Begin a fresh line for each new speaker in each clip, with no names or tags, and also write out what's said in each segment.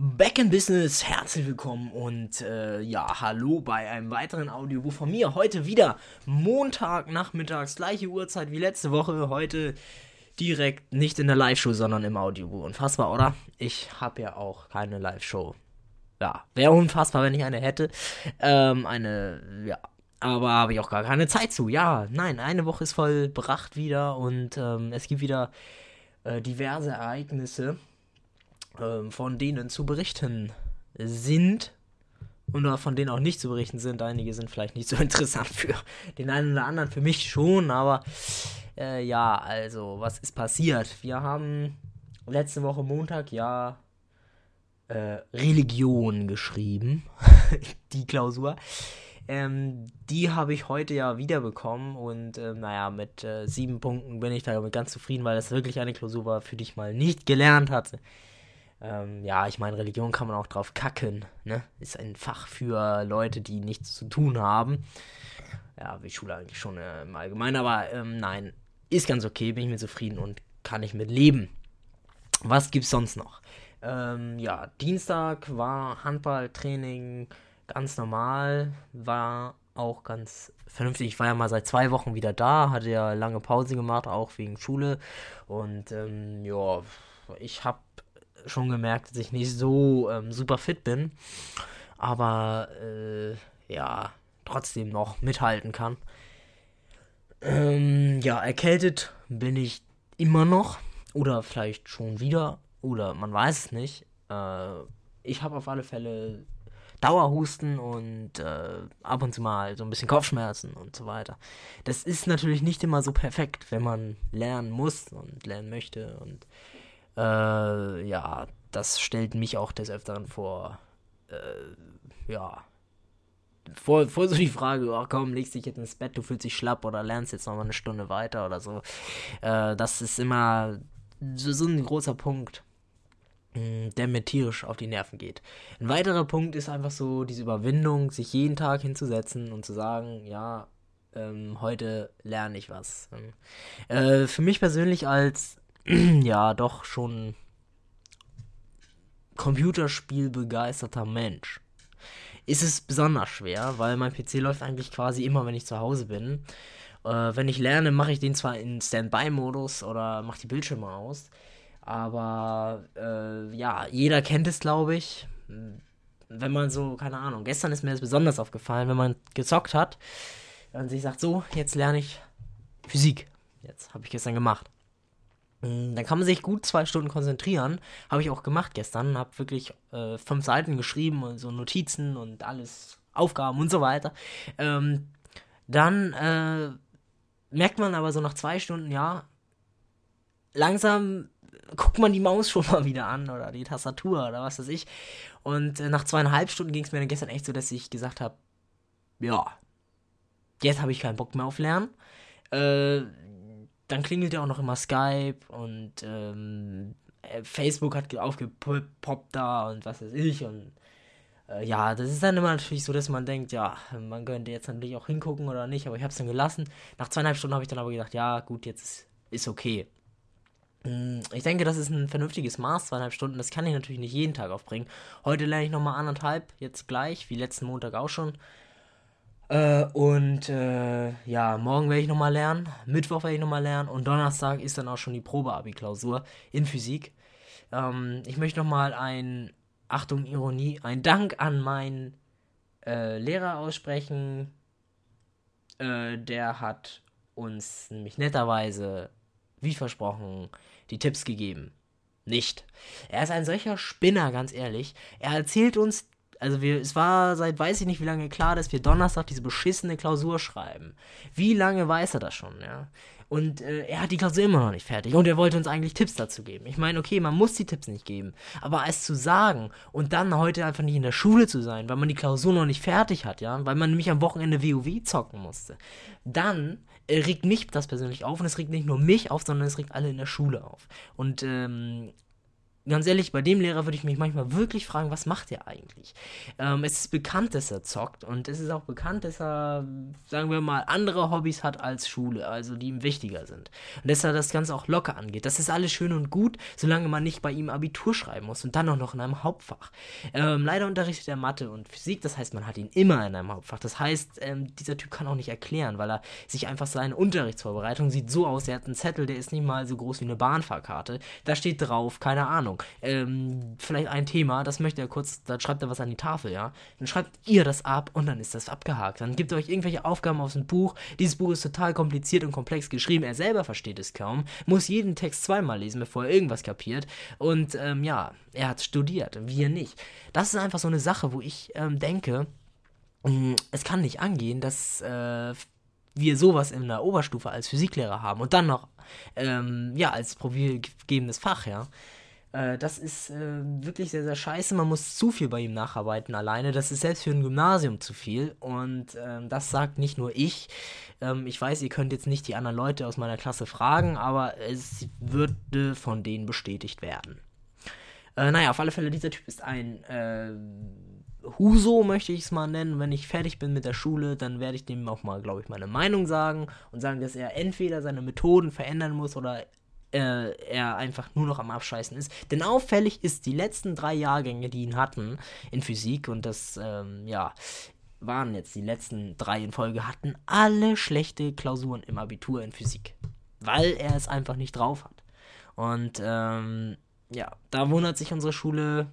Back in Business, herzlich willkommen und hallo bei einem weiteren Audio von mir. Heute wieder Montagnachmittags, gleiche Uhrzeit wie letzte Woche. Heute direkt nicht in der Live-Show, sondern im Audio. Unfassbar, oder? Ich habe ja auch keine Live-Show. Ja, wäre unfassbar, wenn ich eine hätte. Aber habe ich auch gar keine Zeit zu. Ja, nein, eine Woche ist vollbracht wieder und es gibt wieder diverse Ereignisse, von denen zu berichten sind oder von denen auch nicht zu berichten sind. Einige sind vielleicht nicht so interessant für den einen oder anderen, für mich schon, aber also, was ist passiert? Wir haben letzte Woche Montag Religion geschrieben, die Klausur. Die habe ich heute ja wiederbekommen und mit 7 Punkten bin ich damit ganz zufrieden, weil das wirklich eine Klausur war, für die ich mal nicht gelernt hatte. Ich meine, Religion kann man auch drauf kacken, ne? Ist ein Fach für Leute, die nichts zu tun haben. Ja, wie Schule eigentlich schon im Allgemeinen, aber nein, ist ganz okay, bin ich mit zufrieden und kann ich mit leben. Was gibt's sonst noch? Dienstag war Handballtraining ganz normal, war auch ganz vernünftig. Ich war ja mal seit 2 Wochen wieder da, hatte ja lange Pause gemacht, auch wegen Schule. Und ich habe schon gemerkt, dass ich nicht so super fit bin, aber trotzdem noch mithalten kann. Erkältet bin ich immer noch oder vielleicht schon wieder oder man weiß es nicht. Ich habe auf alle Fälle Dauerhusten und ab und zu mal so ein bisschen Kopfschmerzen und so weiter. Das ist natürlich nicht immer so perfekt, wenn man lernen muss und lernen möchte und das stellt mich auch des Öfteren vor so die Frage, oh komm, legst dich jetzt ins Bett, du fühlst dich schlapp oder lernst jetzt nochmal eine Stunde weiter oder so. Das ist immer so ein großer Punkt, der mir tierisch auf die Nerven geht. Ein weiterer Punkt ist einfach so diese Überwindung, sich jeden Tag hinzusetzen und zu sagen, heute lerne ich was. Für mich persönlich als doch schon computerspielbegeisterter Mensch ist es besonders schwer, weil mein PC läuft eigentlich quasi immer, wenn ich zu Hause bin. Wenn ich lerne, mache ich den zwar in Standby-Modus oder mache die Bildschirme aus, aber jeder kennt es, glaube ich. Wenn man so, keine Ahnung, gestern ist mir das besonders aufgefallen, wenn man gezockt hat und sich sagt, so, jetzt lerne ich Physik. Jetzt habe ich gestern gemacht. Dann kann man sich gut 2 Stunden konzentrieren. Habe ich auch gemacht gestern. Habe wirklich 5 Seiten geschrieben und so Notizen und alles, Aufgaben und so weiter. Dann merkt man aber so nach 2 Stunden, langsam guckt man die Maus schon mal wieder an oder die Tastatur oder was weiß ich. Und nach 2,5 Stunden ging es mir dann gestern echt so, dass ich gesagt habe, jetzt habe ich keinen Bock mehr auf Lernen. Dann klingelt ja auch noch immer Skype und Facebook hat aufgepoppt da und was weiß ich. Und das ist dann immer natürlich so, dass man denkt, man könnte jetzt natürlich auch hingucken oder nicht, aber ich habe es dann gelassen. Nach 2,5 Stunden habe ich dann aber gedacht, ja gut, jetzt ist okay. Ich denke, das ist ein vernünftiges Maß, 2,5 Stunden, das kann ich natürlich nicht jeden Tag aufbringen. Heute lerne ich nochmal 1,5, jetzt gleich, wie letzten Montag auch schon. Morgen werde ich nochmal lernen, Mittwoch werde ich nochmal lernen und Donnerstag ist dann auch schon die Probe-Abi-Klausur in Physik. Ich möchte nochmal Achtung, Ironie, ein Dank an meinen Lehrer aussprechen. Der hat uns nämlich netterweise, wie versprochen, die Tipps gegeben. Nicht. Er ist ein solcher Spinner, ganz ehrlich. Er erzählt uns, es war seit weiß ich nicht wie lange klar, dass wir Donnerstag diese beschissene Klausur schreiben. Wie lange weiß er das schon, ja? Und er hat die Klausur immer noch nicht fertig. Und er wollte uns eigentlich Tipps dazu geben. Ich meine, okay, man muss die Tipps nicht geben. Aber es zu sagen und dann heute einfach nicht in der Schule zu sein, weil man die Klausur noch nicht fertig hat, ja? Weil man nämlich am Wochenende WoW zocken musste. Dann regt mich das persönlich auf. Und es regt nicht nur mich auf, sondern es regt alle in der Schule auf. Und ganz ehrlich, bei dem Lehrer würde ich mich manchmal wirklich fragen, was macht er eigentlich? Es ist bekannt, dass er zockt und es ist auch bekannt, dass er, sagen wir mal, andere Hobbys hat als Schule, also die ihm wichtiger sind. Und dass er das Ganze auch locker angeht. Das ist alles schön und gut, solange man nicht bei ihm Abitur schreiben muss und dann auch noch in einem Hauptfach. Leider unterrichtet er Mathe und Physik, das heißt, man hat ihn immer in einem Hauptfach. Das heißt, dieser Typ kann auch nicht erklären, weil er sich einfach seine Unterrichtsvorbereitung sieht so aus, er hat einen Zettel, der ist nicht mal so groß wie eine Bahnfahrkarte. Da steht drauf, keine Ahnung, vielleicht ein Thema, das möchte er kurz, da schreibt er was an die Tafel, ja. Dann schreibt ihr das ab und dann ist das abgehakt. Dann gibt er euch irgendwelche Aufgaben aus dem Buch. Dieses Buch ist total kompliziert und komplex geschrieben. Er selber versteht es kaum, muss jeden Text zweimal lesen, bevor er irgendwas kapiert. Und ja, er hat studiert, wir nicht. Das ist einfach so eine Sache, wo ich denke, es kann nicht angehen, dass wir sowas in der Oberstufe als Physiklehrer haben und dann noch, ja, als profilgebendes Fach, ja. Das ist wirklich sehr, sehr scheiße. Man muss zu viel bei ihm nacharbeiten alleine. Das ist selbst für ein Gymnasium zu viel. Und das sagt nicht nur ich. Ich weiß, ihr könnt jetzt nicht die anderen Leute aus meiner Klasse fragen, aber es würde von denen bestätigt werden. Naja, auf alle Fälle, dieser Typ ist ein Huso, möchte ich es mal nennen. Wenn ich fertig bin mit der Schule, dann werde ich dem auch mal, glaube ich, meine Meinung sagen und sagen, dass er entweder seine Methoden verändern muss oder er einfach nur noch am Abscheißen ist. Denn auffällig ist, die letzten 3 Jahrgänge, die ihn hatten in Physik, und das, ja, waren jetzt die letzten 3 in Folge, hatten alle schlechte Klausuren im Abitur in Physik. Weil er es einfach nicht drauf hat. Und, ja, da wundert sich unsere Schule,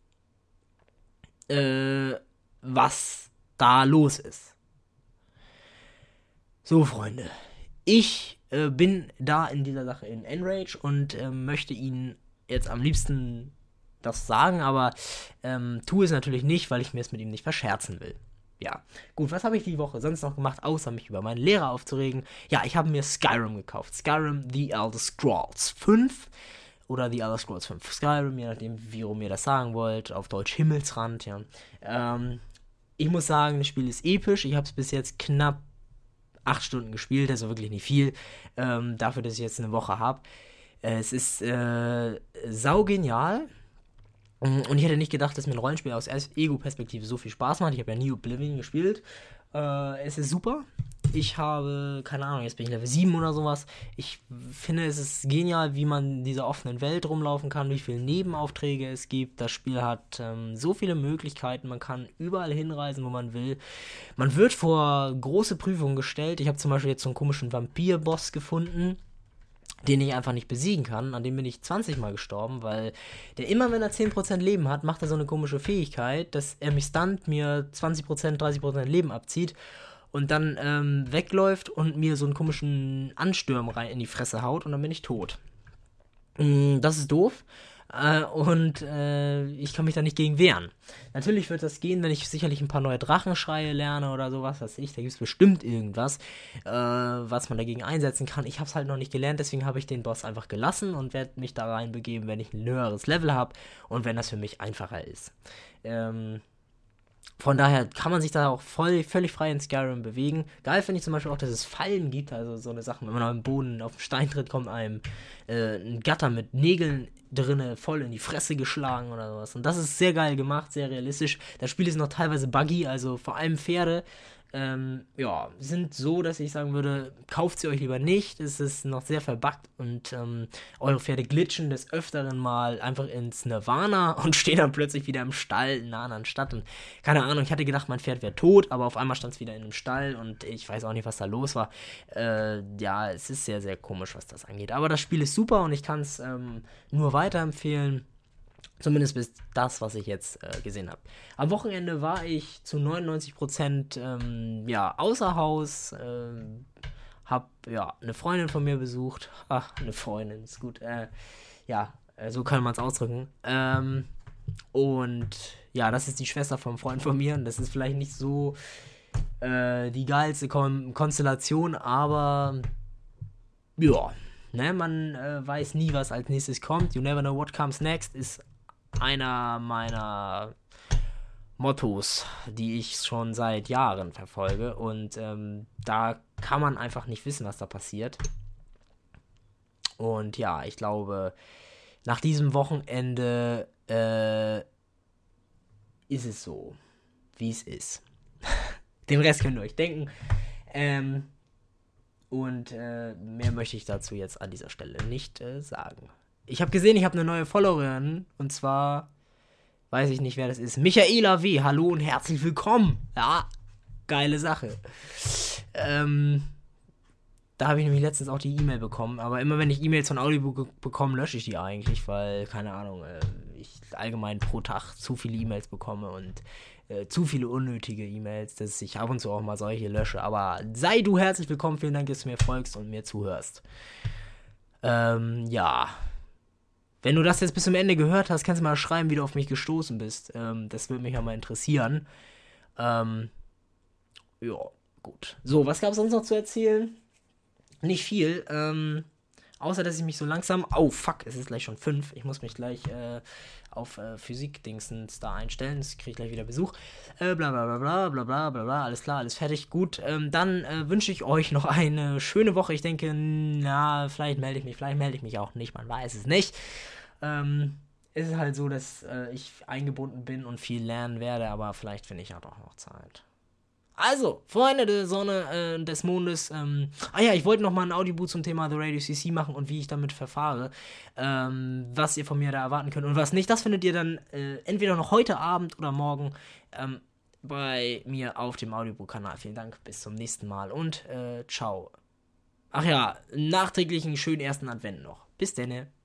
was da los ist. So, Freunde. Ich bin da in dieser Sache in Enrage und möchte Ihnen jetzt am liebsten das sagen, aber tue es natürlich nicht, weil ich mir es mit ihm nicht verscherzen will. Ja, gut, was habe ich die Woche sonst noch gemacht, außer mich über meinen Lehrer aufzuregen? Ja, ich habe mir Skyrim gekauft. Skyrim The Elder Scrolls 5 oder The Elder Scrolls 5 Skyrim, je nachdem, wie rum ihr das sagen wollt. Auf Deutsch Himmelsrand, ja. Ich muss sagen, das Spiel ist episch. Ich habe es bis jetzt knapp 8 Stunden gespielt, also wirklich nicht viel, dafür, dass ich jetzt eine Woche habe. Es ist saugenial. Und ich hätte nicht gedacht, dass mir ein Rollenspiel aus Ego-Perspektive so viel Spaß macht. Ich habe ja nie Oblivion gespielt. Es ist super. Ich habe, keine Ahnung, jetzt bin ich Level 7 oder sowas. Ich finde, es ist genial, wie man in dieser offenen Welt rumlaufen kann, wie viele Nebenaufträge es gibt. Das Spiel hat so viele Möglichkeiten. Man kann überall hinreisen, wo man will. Man wird vor große Prüfungen gestellt. Ich habe zum Beispiel jetzt so einen komischen Vampir-Boss gefunden, den ich einfach nicht besiegen kann. An dem bin ich 20 Mal gestorben, weil der immer, wenn er 10% Leben hat, macht er so eine komische Fähigkeit, dass er mich stunt, mir 20%, 30% Leben abzieht und dann wegläuft und mir so einen komischen Ansturm rein in die Fresse haut und dann bin ich tot. Das ist doof. Und ich kann mich da nicht gegen wehren. Natürlich wird das gehen, wenn ich sicherlich ein paar neue Drachenschreie lerne oder sowas, was ich. Da gibt es bestimmt irgendwas, was man dagegen einsetzen kann. Ich habe es halt noch nicht gelernt, deswegen habe ich den Boss einfach gelassen und werde mich da reinbegeben, wenn ich ein höheres Level habe und wenn das für mich einfacher ist. Von daher kann man sich da auch völlig frei in Skyrim bewegen. Geil finde ich zum Beispiel auch, dass es Fallen gibt, also so eine Sache, wenn man auf den Boden, auf den Stein tritt, kommt einem ein Gatter mit Nägeln drinne voll in die Fresse geschlagen oder sowas. Und das ist sehr geil gemacht, sehr realistisch. Das Spiel ist noch teilweise buggy, also vor allem Pferde ja, sind so, dass ich sagen würde, kauft sie euch lieber nicht. Es ist noch sehr verbuggt und eure Pferde glitschen des Öfteren mal einfach ins Nirvana und stehen dann plötzlich wieder im Stall in einer anderen Stadt. Und keine Ahnung, ich hatte gedacht, mein Pferd wäre tot, aber auf einmal stand es wieder in einem Stall und ich weiß auch nicht, was da los war. Ja, es ist sehr, sehr komisch, was das angeht. Aber das Spiel ist super und ich kann es nur weiterempfehlen. Zumindest bis das, was ich jetzt gesehen habe. Am Wochenende war ich zu 99% ja, außer Haus. Hab ja eine Freundin von mir besucht. Ach, eine Freundin, ist gut. Ja, so kann man es ausdrücken. Und ja, das ist die Schwester vom Freund von mir. Und das ist vielleicht nicht so die geilste Konstellation, aber ja, ne, man weiß nie, was als nächstes kommt. You never know what comes next ist einer meiner Mottos, die ich schon seit Jahren verfolge. Und da kann man einfach nicht wissen, was da passiert. Und ja, ich glaube, nach diesem Wochenende ist es so, wie es ist. Den Rest könnt ihr euch denken. Und mehr möchte ich dazu jetzt an dieser Stelle nicht sagen. Ich habe gesehen, ich habe eine neue Followerin. Und zwar, weiß ich nicht, wer das ist. Michaela W. Hallo und herzlich willkommen. Ja, geile Sache. Da habe ich nämlich letztens auch die E-Mail bekommen. Aber immer wenn ich E-Mails von Audiobook bekomme, lösche ich die eigentlich. Weil, keine Ahnung, ich allgemein pro Tag zu viele E-Mails bekomme und zu viele unnötige E-Mails, dass ich ab und zu auch mal solche lösche. Aber sei du herzlich willkommen. Vielen Dank, dass du mir folgst und mir zuhörst. Ja. Wenn du das jetzt bis zum Ende gehört hast, kannst du mal schreiben, wie du auf mich gestoßen bist. Das würde mich ja mal interessieren. Ja, gut. So, was gab es sonst noch zu erzählen? Nicht viel. Außer, dass ich mich so langsam... Oh, fuck, es ist gleich schon 5. Ich muss mich gleich auf Physik-Dingsens da einstellen. Das kriege ich gleich wieder Besuch. Bla bla bla bla bla bla bla bla. Alles klar, alles fertig. Gut, dann wünsche ich euch noch eine schöne Woche. Ich denke, vielleicht melde ich mich auch nicht. Man weiß es nicht. Es ist halt so, dass ich eingebunden bin und viel lernen werde. Aber vielleicht finde ich ja doch noch Zeit. Also, Freunde der Sonne, des Mondes, ich wollte noch mal ein Audiobook zum Thema The Radio CC machen und wie ich damit verfahre, was ihr von mir da erwarten könnt und was nicht, das findet ihr dann entweder noch heute Abend oder morgen bei mir auf dem Audiobook-Kanal. Vielen Dank, bis zum nächsten Mal und ciao. Ach ja, nachträglich einen schönen ersten Advent noch. Bis denne.